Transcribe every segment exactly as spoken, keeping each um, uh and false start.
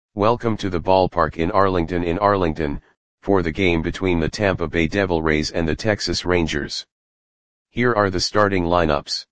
Welcome to the ballpark in Arlington in Arlington, for the game between the Tampa Bay Devil Rays and the Texas Rangers. Here are the starting lineups.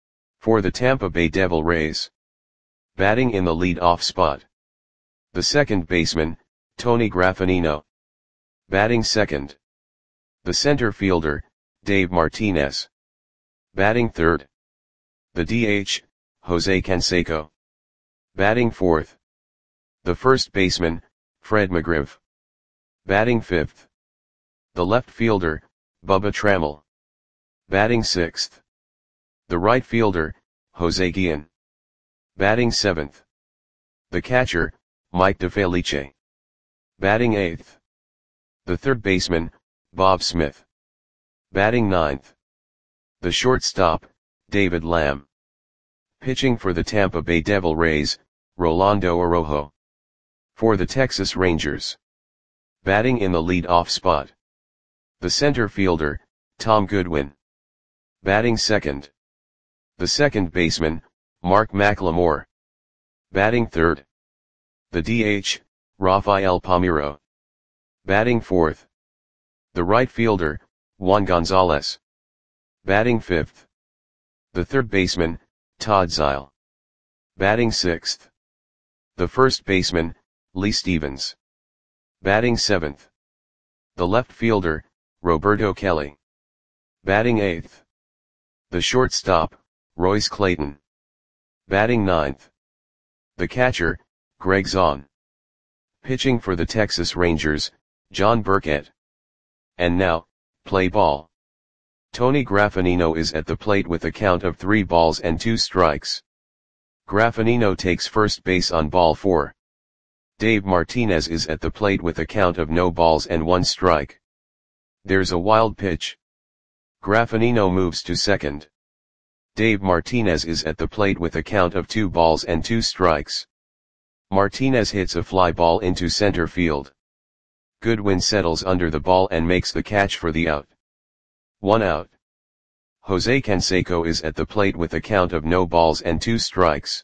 For the Tampa Bay Devil Rays. Batting in the lead-off spot. The second baseman, Tony Graffagnino. Batting second. The center fielder, Dave Martinez. Batting third. The D H, Jose Canseco. Batting fourth. The first baseman, Fred McGriff. Batting fifth. The left fielder, Bubba Trammell. Batting sixth. The right fielder, Jose Guillen. Batting seventh. The catcher, Mike DeFelice. Batting eighth. The third baseman, Bob Smith. Batting ninth. The shortstop, David Lamb. Pitching for the Tampa Bay Devil Rays, Rolando Araujo. For the Texas Rangers. Batting in the lead-off spot. The center fielder, Tom Goodwin. Batting second. The second baseman, Mark McLemore. Batting third. The D H, Rafael Palmeiro. Batting fourth. The right fielder, Juan Gonzalez. Batting fifth. The third baseman, Todd Zeile. Batting sixth. The first baseman, Lee Stevens. Batting seventh. The left fielder, Roberto Kelly. Batting eighth. The shortstop, Royce Clayton. Batting ninth. The catcher, Greg Zaun. Pitching for the Texas Rangers, John Burkett. And now, play ball. Tony Graffagnino is at the plate with a count of three balls and two strikes. Graffagnino takes first base on ball four. Dave Martinez is at the plate with a count of no balls and one strike. There's a wild pitch. Graffagnino moves to second. Dave Martinez is at the plate with a count of two balls and two strikes. Martinez hits a fly ball into center field. Goodwin settles under the ball and makes the catch for the out. One out. Jose Canseco is at the plate with a count of no balls and two strikes.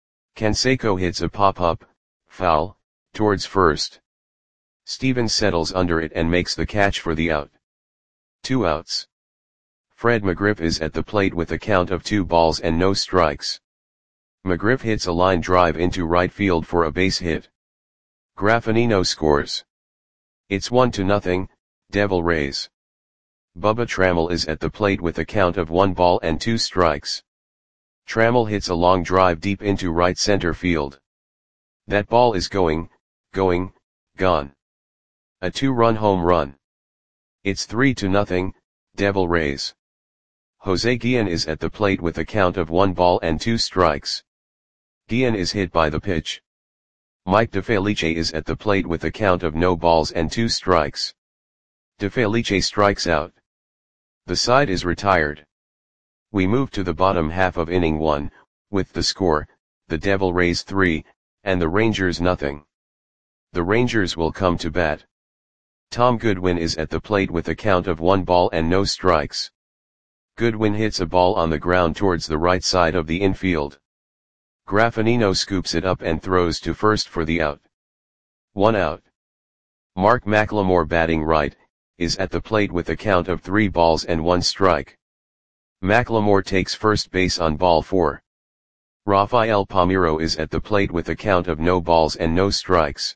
Canseco hits a pop-up, foul, towards first. Stevens settles under it and makes the catch for the out. Two outs. Fred McGriff is at the plate with a count of two balls and no strikes. McGriff hits a line drive into right field for a base hit. Graffagnino scores. It's one to nothing, Devil Rays. Bubba Trammell is at the plate with a count of one ball and two strikes. Trammell hits a long drive deep into right center field. That ball is going, going, gone. A two-run home run. It's three to nothing, Devil Rays. Jose Guillen is at the plate with a count of one ball and two strikes. Guillen is hit by the pitch. Mike DeFelice is at the plate with a count of no balls and two strikes. DeFelice strikes out. The side is retired. We move to the bottom half of inning one, with the score, the Devil Rays three, and the Rangers nothing. The Rangers will come to bat. Tom Goodwin is at the plate with a count of one ball and no strikes. Goodwin hits a ball on the ground towards the right side of the infield. Graffagnino scoops it up and throws to first for the out. One out. Mark McLemore, batting right, is at the plate with a count of three balls and one strike. McLemore takes first base on ball four. Rafael Palmeiro is at the plate with a count of no balls and no strikes.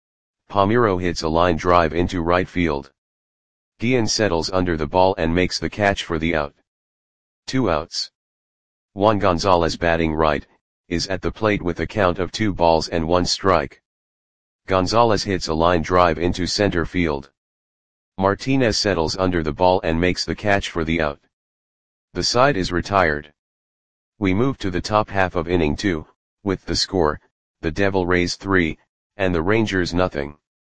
Palmeiro hits a line drive into right field. Guillen settles under the ball and makes the catch for the out. Two outs. Juan Gonzalez, batting right, is at the plate with a count of two balls and one strike. Gonzalez hits a line drive into center field. Martinez settles under the ball and makes the catch for the out. The side is retired. We move to the top half of inning two, with the score, the Devil Rays three, and the Rangers nothing.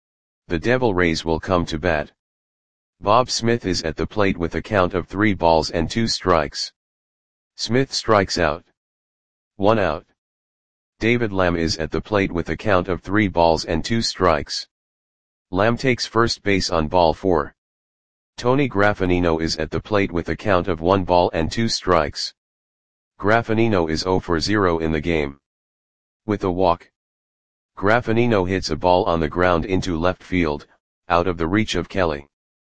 The Devil Rays will come to bat. Bob Smith is at the plate with a count of three balls and two strikes. Smith strikes out. One out. David Lamb is at the plate with a count of three balls and two strikes. Lamb takes first base on ball four. Tony Graffagnino is at the plate with a count of one ball and two strikes. Graffagnino is zero for zero in the game. With a walk. Graffinino hits a ball on the ground into left field, out of the reach of Kelly.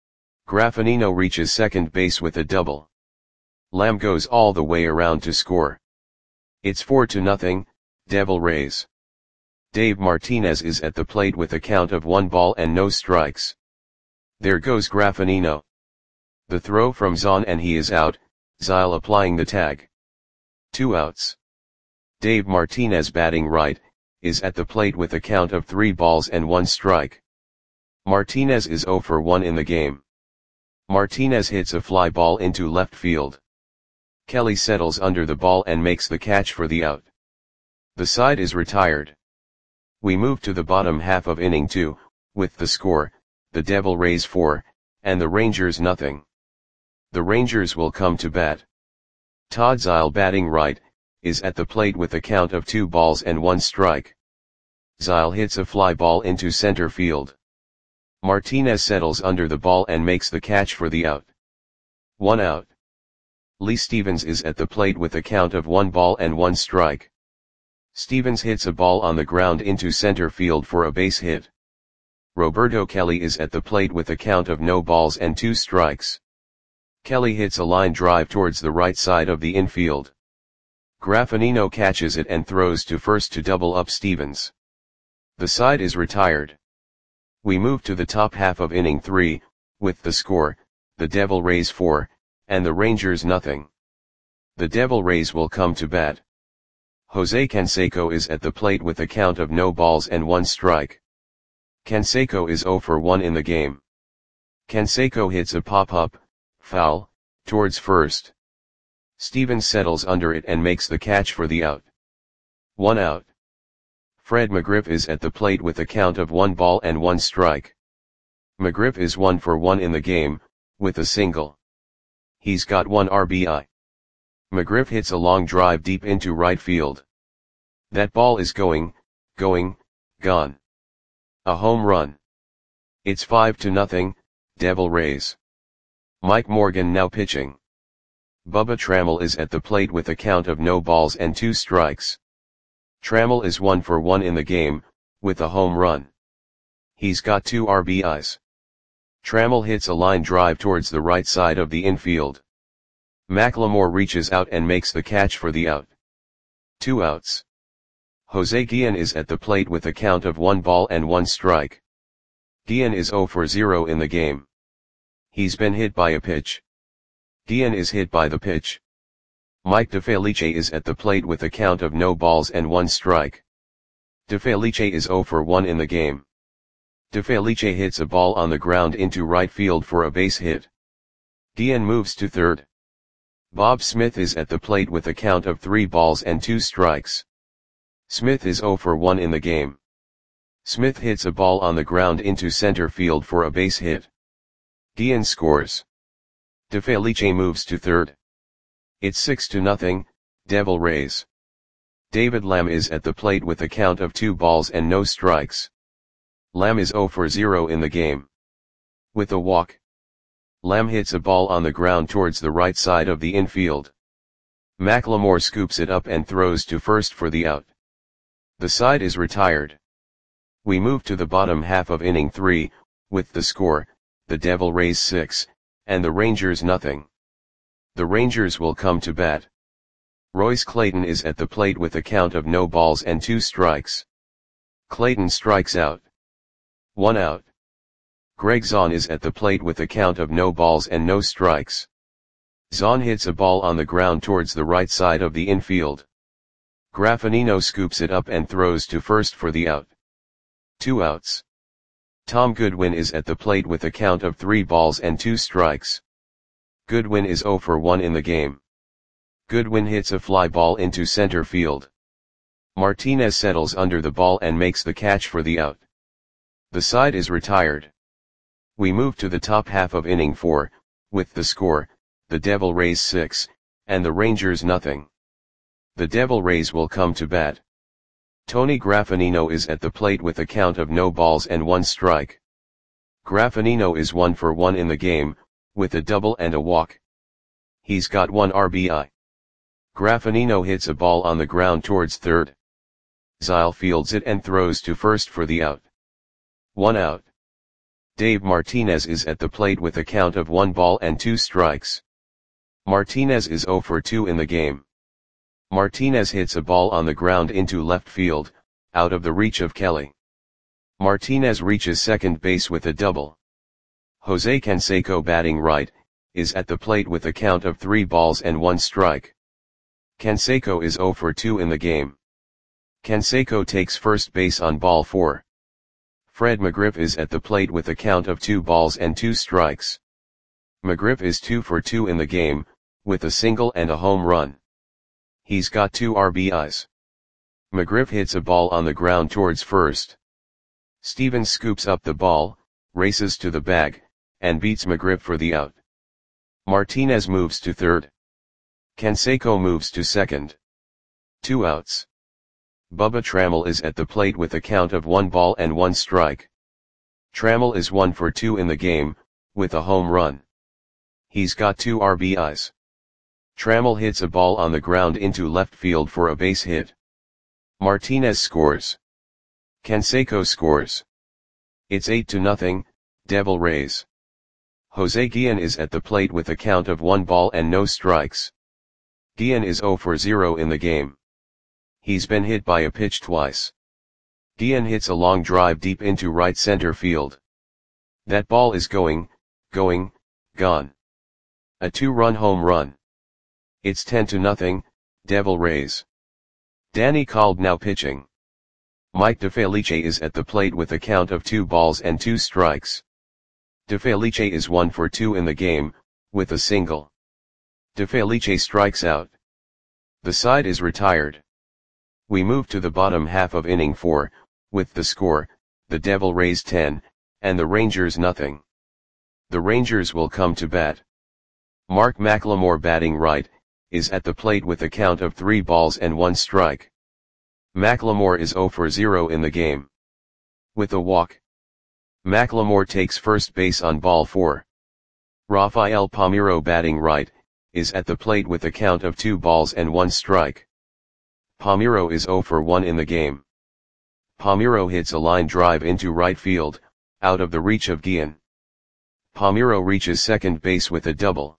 Graffinino reaches second base with a double. Lamb goes all the way around to score. It's four to nothing, Devil Rays. Dave Martinez is at the plate with a count of one ball and no strikes. There goes Graffinino. The throw from Zahn and he is out, Zyle applying the tag. Two outs. Dave Martinez batting right, is at the plate with a count of three balls and one strike. Martinez is oh for one in the game. Martinez hits a fly ball into left field. Kelly settles under the ball and makes the catch for the out. The side is retired. We move to the bottom half of inning two, with the score, the Devil Rays four, and the Rangers nothing. The Rangers will come to bat. Todd Zyle batting right, is at the plate with a count of two balls and one strike. Zyle hits a fly ball into center field. Martinez settles under the ball and makes the catch for the out. One out. Lee Stevens is at the plate with a count of one ball and one strike. Stevens hits a ball on the ground into center field for a base hit. Roberto Kelly is at the plate with a count of no balls and two strikes. Kelly hits a line drive towards the right side of the infield. Graffinino catches it and throws to first to double up Stevens. The side is retired. We move to the top half of inning three, with the score, the Devil Rays four, and the Rangers nothing. The Devil Rays will come to bat. Jose Canseco is at the plate with a count of no balls and one strike. Canseco is oh for one in the game. Canseco hits a pop-up, foul, towards first. Stevens settles under it and makes the catch for the out. One out. Fred McGriff is at the plate with a count of one ball and one strike. McGriff is one for one in the game, with a single. He's got one R B I. McGriff hits a long drive deep into right field. That ball is going, going, gone. A home run. It's five to nothing, Devil Rays. Mike Morgan now pitching. Bubba Trammell is at the plate with a count of no balls and two strikes. Trammell is one for one in the game, with a home run. He's got two R B Is. Trammell hits a line drive towards the right side of the infield. McLemore reaches out and makes the catch for the out. Two outs. Jose Guillen is at the plate with a count of one ball and one strike. Guillen is oh for zero in the game. He's been hit by a pitch. Guillen is hit by the pitch. Mike DeFelice is at the plate with a count of no balls and one strike. DeFelice is oh for one in the game. DeFelice hits a ball on the ground into right field for a base hit. Guillen moves to third. Bob Smith is at the plate with a count of three balls and two strikes. Smith is oh for one in the game. Smith hits a ball on the ground into center field for a base hit. Guillen scores. DeFelice moves to third. It's six to nothing, Devil Rays. David Lamb is at the plate with a count of two balls and no strikes. Lamb is oh for zero in the game. With a walk. Lamb hits a ball on the ground towards the right side of the infield. McLemore scoops it up and throws to first for the out. The side is retired. We move to the bottom half of inning three, with the score, the Devil Rays six, and the Rangers nothing. The Rangers will come to bat. Royce Clayton is at the plate with a count of no balls and two strikes. Clayton strikes out. One out. Greg Zahn is at the plate with a count of no balls and no strikes. Zahn hits a ball on the ground towards the right side of the infield. Graffinino scoops it up and throws to first for the out. Two outs. Tom Goodwin is at the plate with a count of three balls and two strikes. Goodwin is oh for one in the game. Goodwin hits a fly ball into center field. Martinez settles under the ball and makes the catch for the out. The side is retired. We move to the top half of inning four, with the score, the Devil Rays six, and the Rangers nothing. The Devil Rays will come to bat. Tony Graffinino is at the plate with a count of no balls and one strike. Graffinino is one for one in the game, with a double and a walk. He's got one R B I. Graffinino hits a ball on the ground towards third. Zyle fields it and throws to first for the out. One out. Dave Martinez is at the plate with a count of one ball and two strikes. Martinez is zero for two in the game. Martinez hits a ball on the ground into left field, out of the reach of Kelly. Martinez reaches second base with a double. Jose Canseco, batting right, is at the plate with a count of three balls and one strike. Canseco is zero for two in the game. Canseco takes first base on ball four. Fred McGriff is at the plate with a count of two balls and two strikes. McGriff is two for two in the game, with a single and a home run. He's got two R B Is. McGriff hits a ball on the ground towards first. Stevens scoops up the ball, races to the bag, and beats McGriff for the out. Martinez moves to third. Canseco moves to second. Two outs. Bubba Trammell is at the plate with a count of one ball and one strike. Trammell is one for two in the game, with a home run. He's got two R B Is. Trammell hits a ball on the ground into left field for a base hit. Martinez scores. Canseco scores. It's eight to nothing, Devil Rays. Jose Guillen is at the plate with a count of one ball and no strikes. Guillen is zero for zero in the game. He's been hit by a pitch twice. Guillen hits a long drive deep into right center field. That ball is going, going, gone. A two-run home run. It's ten to nothing, Devil Rays. Danny Cald now pitching. Mike DeFelice is at the plate with a count of two balls and two strikes. DeFelice is one for two in the game, with a single. DeFelice strikes out. The side is retired. We move to the bottom half of inning four, with the score, the Devil Rays ten, and the Rangers nothing. The Rangers will come to bat. Mark McLemore, batting right, is at the plate with a count of three balls and one strike. McLemore is zero for zero in the game. With a walk. McLemore takes first base on ball four. Rafael Palmeiro, batting right, is at the plate with a count of two balls and one strike. Palmeiro is zero for one in the game. Palmeiro hits a line drive into right field, out of the reach of Guillen. Palmeiro reaches second base with a double.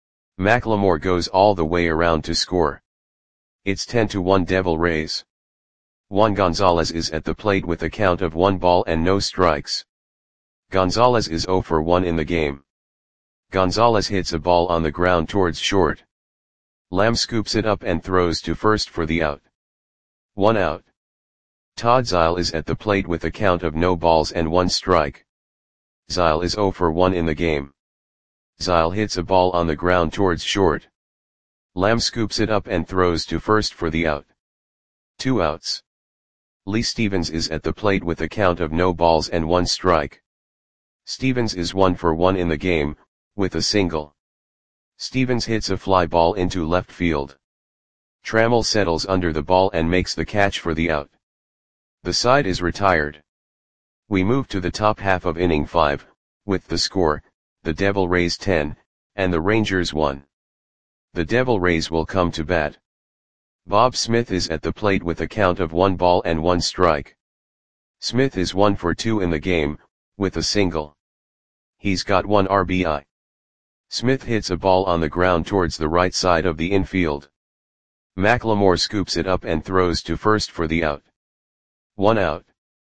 McLemore goes all the way around to score. It's ten to one Devil Rays. Juan Gonzalez is at the plate with a count of one ball and no strikes. Gonzalez is zero for one in the game. Gonzalez hits a ball on the ground towards short. Lamb scoops it up and throws to first for the out. One out. Todd Zyle is at the plate with a count of no balls and one strike. Zyle is zero for one in the game. Zyle hits a ball on the ground towards short. Lamb scoops it up and throws to first for the out. Two outs. Lee Stevens is at the plate with a count of no balls and one strike. Stevens is one for one in the game, with a single. Stevens hits a fly ball into left field. Trammell settles under the ball and makes the catch for the out. The side is retired. We move to the top half of inning five, with the score, the Devil Rays ten, and the Rangers one. The Devil Rays will come to bat. Bob Smith is at the plate with a count of one ball and one strike. Smith is one for two in the game, with a single. He's got one R B I. Smith hits a ball on the ground towards the right side of the infield. McLemore scoops it up and throws to first for the out. One out.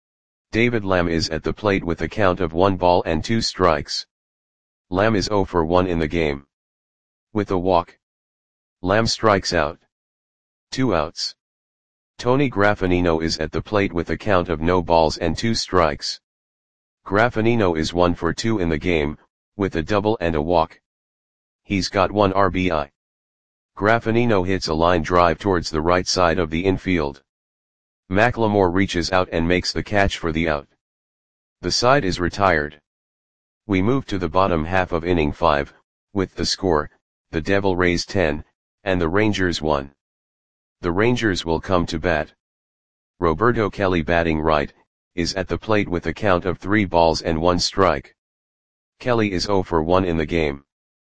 David Lamb is at the plate with a count of one ball and two strikes. Lamb is zero for one in the game. With a walk. Lamb strikes out. Two outs. Tony Graffanino is at the plate with a count of no balls and two strikes. Graffanino is one for two in the game, with a double and a walk. He's got one R B I. Graffanino hits a line drive towards the right side of the infield. McLemore reaches out and makes the catch for the out. The side is retired. We move to the bottom half of inning five, with the score, the Devil Rays ten, and the Rangers one. The Rangers will come to bat. Roberto Kelly, batting right, is at the plate with a count of three balls and one strike. Kelly is zero for one in the game.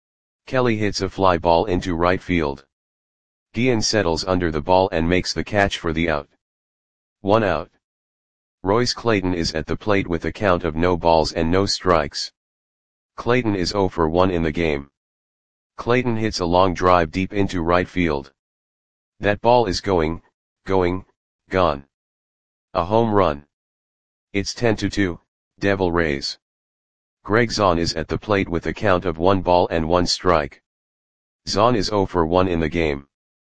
Kelly hits a fly ball into right field. Guillen settles under the ball and makes the catch for the out. One out. Royce Clayton is at the plate with a count of no balls and no strikes. Clayton is zero for one in the game. Clayton hits a long drive deep into right field. That ball is going, going, gone. A home run. It's ten to two, Devil Rays. Greg Zaun is at the plate with a count of one ball and one strike. Zaun is zero for one in the game.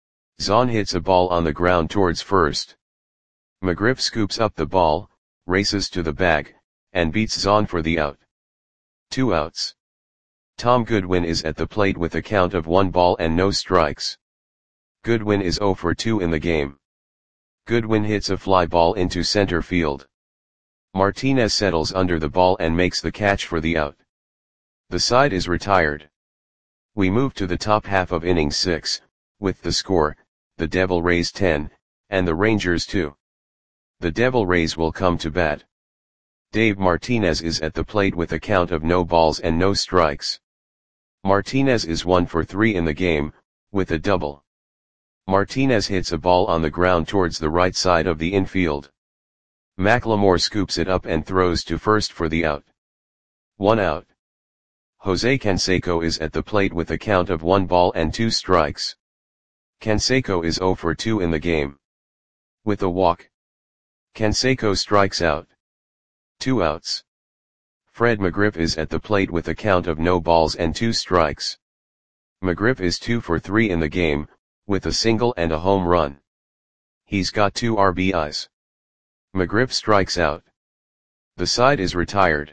Zaun hits a ball on the ground towards first. McGriff scoops up the ball, races to the bag, and beats Zaun for the out. Two outs. Tom Goodwin is at the plate with a count of one ball and no strikes. Goodwin is zero for two in the game. Goodwin hits a fly ball into center field. Martinez settles under the ball and makes the catch for the out. The side is retired. We move to the top half of inning six, with the score, the Devil Rays ten, and the Rangers two. The Devil Rays will come to bat. Dave Martinez is at the plate with a count of no balls and no strikes. Martinez is one for three in the game, with a double. Martinez hits a ball on the ground towards the right side of the infield. McLemore scoops it up and throws to first for the out. One out. Jose Canseco is at the plate with a count of one ball and two strikes. Canseco is zero for two in the game. With a walk. Canseco strikes out. Two outs. Fred McGriff is at the plate with a count of no balls and two strikes. McGriff is two for three in the game, with a single and a home run. He's got two R B Is. McGriff strikes out. The side is retired.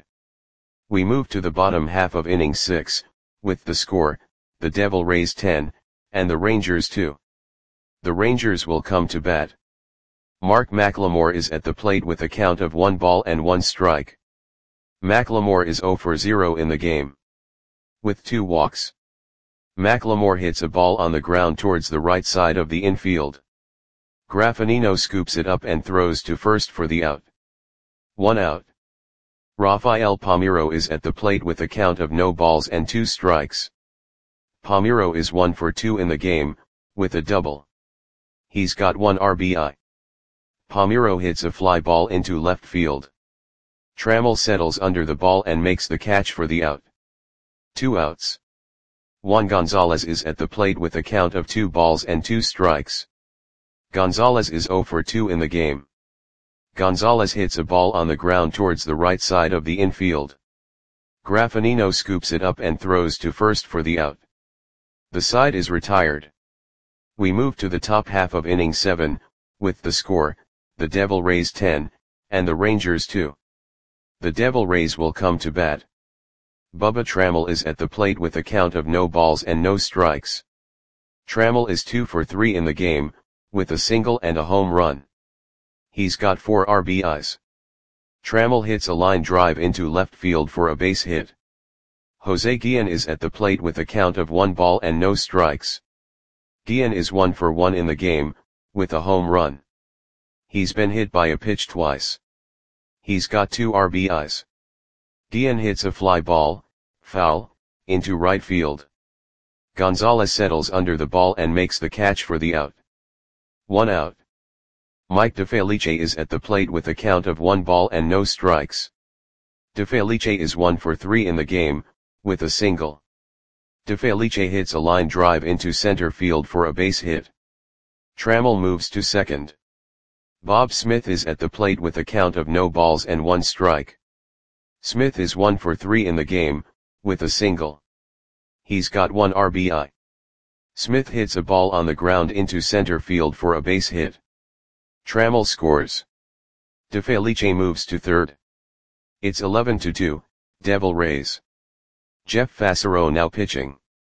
We move to the bottom half of inning six, with the score, the Devil Rays ten, and the Rangers two. The Rangers will come to bat. Mark McLemore is at the plate with a count of one ball and one strike. McLemore is zero for zero in the game. With two walks. McLemore hits a ball on the ground towards the right side of the infield. Graffinino scoops it up and throws to first for the out. One out. Rafael Palmeiro is at the plate with a count of no balls and two strikes. Palmeiro is one for two in the game, with a double. He's got one R B I. Palmeiro hits a fly ball into left field. Trammell settles under the ball and makes the catch for the out. Two outs. Juan Gonzalez is at the plate with a count of two balls and two strikes. Gonzalez is zero for two in the game. Gonzalez hits a ball on the ground towards the right side of the infield. Graffinino scoops it up and throws to first for the out. The side is retired. We move to the top half of inning seven, with the score, the Devil Rays ten, and the Rangers two. The Devil Rays will come to bat. Bubba Trammell is at the plate with a count of no balls and no strikes. Trammell is two for three in the game, with a single and a home run. He's got four R B Is. Trammell hits a line drive into left field for a base hit. Jose Guillen is at the plate with a count of one ball and no strikes. Guillen is one for one in the game, with a home run. He's been hit by a pitch twice. He's got two R B Is. Guillen hits a fly ball, foul, into right field. Gonzalez settles under the ball and makes the catch for the out. One out. Mike DeFelice is at the plate with a count of one ball and no strikes. DeFelice is one for three in the game, with a single. DeFelice hits a line drive into center field for a base hit. Trammell moves to second. Bob Smith is at the plate with a count of no balls and one strike. Smith is one for three in the game, with a single. He's got one R B I. Smith hits a ball on the ground into center field for a base hit. Trammell scores. DeFelice moves to third. It's eleven to two, Devil Rays. Jeff Fassero now pitching.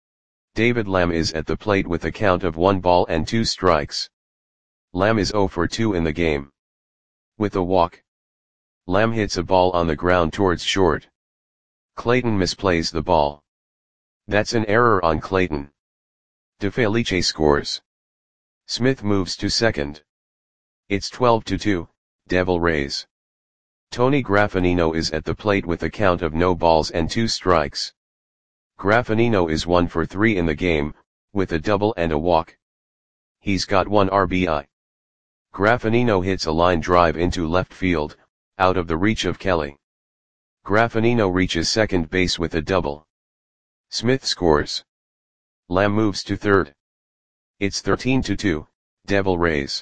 David Lamb is at the plate with a count of one ball and two strikes. Lamb is zero for two in the game. With a walk. Lamb hits a ball on the ground towards short. Clayton misplays the ball. That's an error on Clayton. DeFelice scores. Smith moves to second. It's twelve to two, Devil Rays. Tony Graffinino is at the plate with a count of no balls and two strikes. Graffinino is one for three in the game, with a double and a walk. He's got one R B I. Graffinino hits a line drive into left field, out of the reach of Kelly. Graffinino reaches second base with a double. Smith scores. Lamb moves to third. It's thirteen to two, Devil Rays.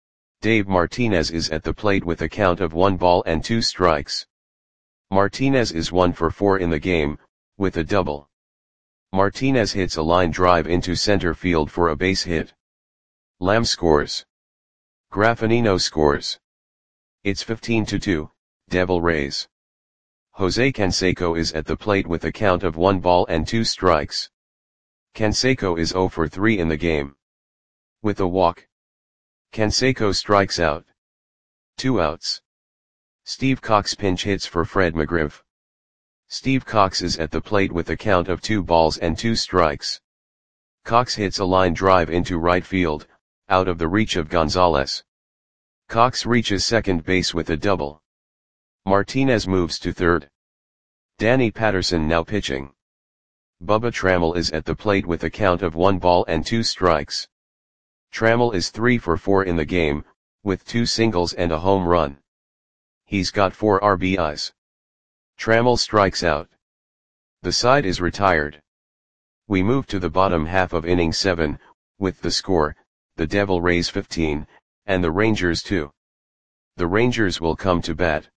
Dave Martinez is at the plate with a count of one ball and two strikes. Martinez is one for four in the game, with a double. Martinez hits a line drive into center field for a base hit. Lamb scores. Graffinino scores. It's fifteen to two, Devil Rays. Jose Canseco is at the plate with a count of one ball and two strikes. Canseco is zero for three in the game. With a walk. Canseco strikes out. Two outs. Steve Cox pinch hits for Fred McGriff. Steve Cox is at the plate with a count of two balls and two strikes. Cox hits a line drive into right field, out of the reach of Gonzalez. Cox reaches second base with a double. Martinez moves to third. Danny Patterson now pitching. Bubba Trammell is at the plate with a count of one ball and two strikes. Trammell is three for four in the game, with two singles and a home run. He's got four R B Is. Trammell strikes out. The side is retired. We move to the bottom half of inning seven, with the score, the Devil Rays fifteen, and the Rangers two. The Rangers will come to bat.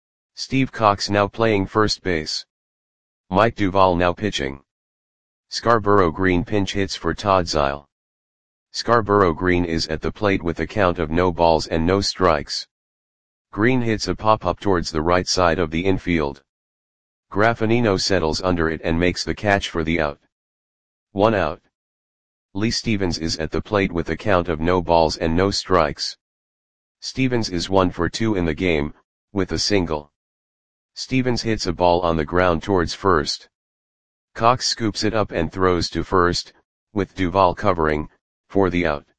Steve Cox now playing first base. Mike Duvall now pitching. Scarborough Green pinch hits for Todd Zeile. Scarborough Green is at the plate with a count of no balls and no strikes. Green hits a pop-up towards the right side of the infield. Graffinino settles under it and makes the catch for the out. One out. Lee Stevens is at the plate with a count of no balls and no strikes. Stevens is one for two in the game, with a single. Stevens hits a ball on the ground towards first. Cox scoops it up and throws to first, with Duvall covering, for the out.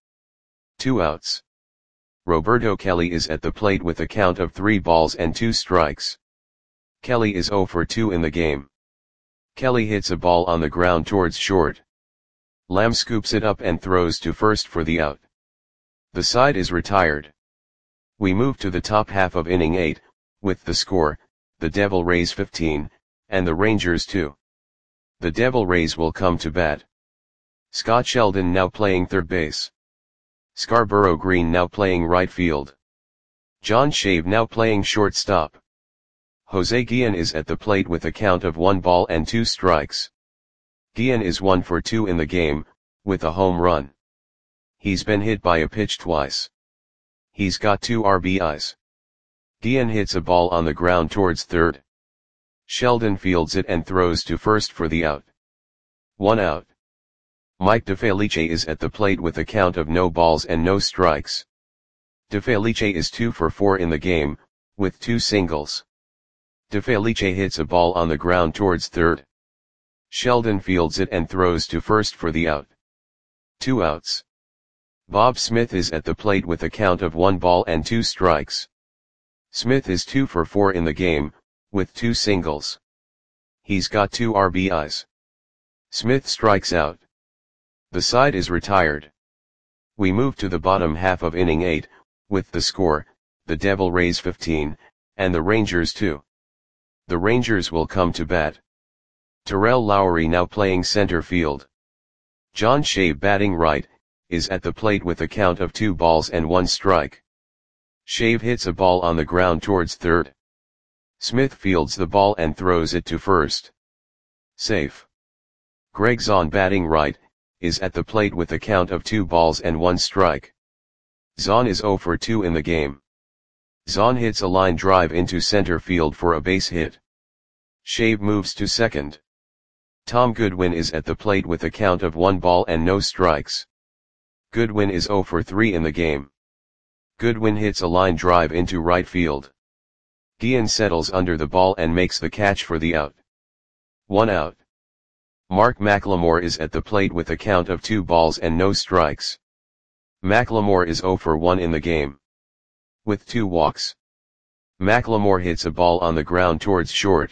Two outs. Roberto Kelly is at the plate with a count of three balls and two strikes. Kelly is zero for two in the game. Kelly hits a ball on the ground towards short. Lamb scoops it up and throws to first for the out. The side is retired. We move to the top half of inning eight, with the score, the Devil Rays fifteen, and the Rangers two. The Devil Rays will come to bat. Scott Sheldon now playing third base. Scarborough Green now playing right field. John Shave now playing shortstop. Jose Guillen is at the plate with a count of one ball and two strikes. Guillen is one for two in the game, with a home run. He's been hit by a pitch twice. He's got two R B Is. Guillen hits a ball on the ground towards third. Sheldon fields it and throws to first for the out. One out. Mike DeFelice is at the plate with a count of no balls and no strikes. DeFelice is two for four in the game, with two singles. DeFelice hits a ball on the ground towards third. Sheldon fields it and throws to first for the out. Two outs. Bob Smith is at the plate with a count of one ball and two strikes. Smith is two for four in the game, with two singles. He's got two R B Is. Smith strikes out. The side is retired. We move to the bottom half of inning eight, with the score, the Devil Rays fifteen, and the Rangers two. The Rangers will come to bat. Terrell Lowry now playing center field. John Shave batting right, is at the plate with a count of two balls and one strike. Shave hits a ball on the ground towards third. Smith fields the ball and throws it to first. Safe. Greg Zahn batting right, is at the plate with a count of two balls and one strike. Zahn is zero for two in the game. Zahn hits a line drive into center field for a base hit. Shave moves to second. Tom Goodwin is at the plate with a count of one ball and no strikes. Goodwin is zero for three in the game. Goodwin hits a line drive into right field. Guillen settles under the ball and makes the catch for the out. One out. Mark McLemore is at the plate with a count of two balls and no strikes. McLemore is zero for one in the game. With two walks. McLemore hits a ball on the ground towards short.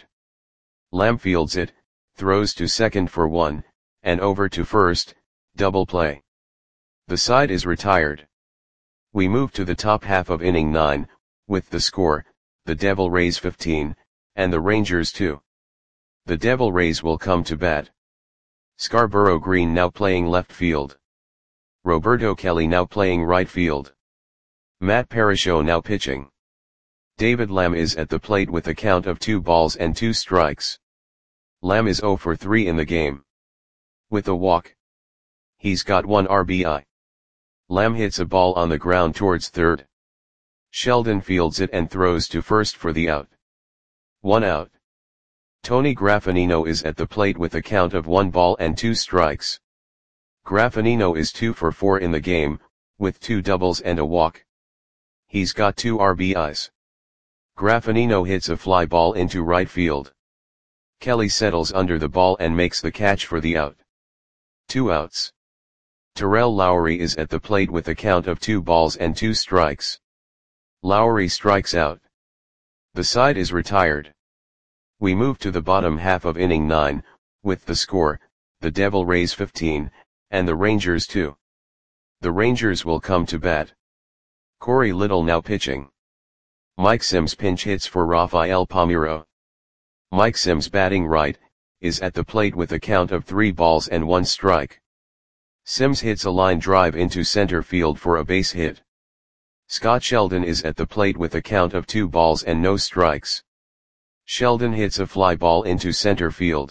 Lamb fields it, throws to second for one, and over to first, double play. The side is retired. We move to the top half of inning nine, with the score, the Devil Rays fifteen, and the Rangers two. The Devil Rays will come to bat. Scarborough Green now playing left field. Roberto Kelly now playing right field. Matt Parasho now pitching. David Lamb is at the plate with a count of two balls and two strikes. Lamb is oh for three in the game. With a walk. He's got one R B I. Lamb hits a ball on the ground towards third. Sheldon fields it and throws to first for the out. One out. Tony Graffinino is at the plate with a count of one ball and two strikes. Graffinino is two for four in the game, with two doubles and a walk. He's got two R B Is. Graffinino hits a fly ball into right field. Kelly settles under the ball and makes the catch for the out. Two outs. Terrell Lowry is at the plate with a count of two balls and two strikes. Lowry strikes out. The side is retired. We move to the bottom half of inning nine, with the score, the Devil Rays fifteen, and the Rangers two. The Rangers will come to bat. Corey Little now pitching. Mike Sims pinch hits for Rafael Palmeiro. Mike Sims batting right, is at the plate with a count of three balls and one strike. Sims hits a line drive into center field for a base hit. Scott Sheldon is at the plate with a count of two balls and no strikes. Sheldon hits a fly ball into center field.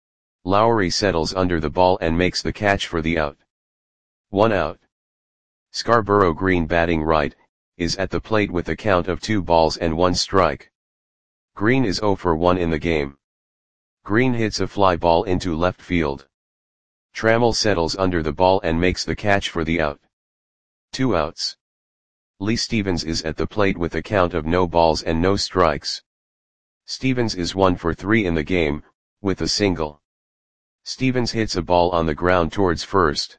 Lowry settles under the ball and makes the catch for the out. One out. Scarborough Green batting right, is at the plate with a count of two balls and one strike. Green is oh for one in the game. Green hits a fly ball into left field. Trammell settles under the ball and makes the catch for the out. Two outs. Lee Stevens is at the plate with a count of no balls and no strikes. Stevens is one for three in the game, with a single. Stevens hits a ball on the ground towards first.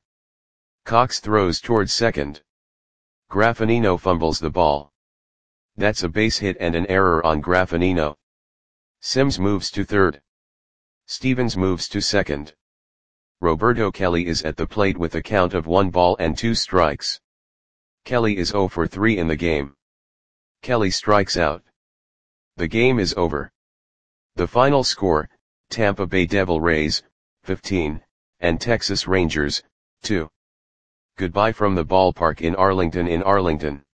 Cox throws towards second. Graffinino fumbles the ball. That's a base hit and an error on Graffinino. Sims moves to third. Stevens moves to second. Roberto Kelly is at the plate with a count of one ball and two strikes. Kelly is oh for three in the game. Kelly strikes out. The game is over. The final score, Tampa Bay Devil Rays, fifteen, and Texas Rangers, two. Goodbye from the ballpark in Arlington in Arlington.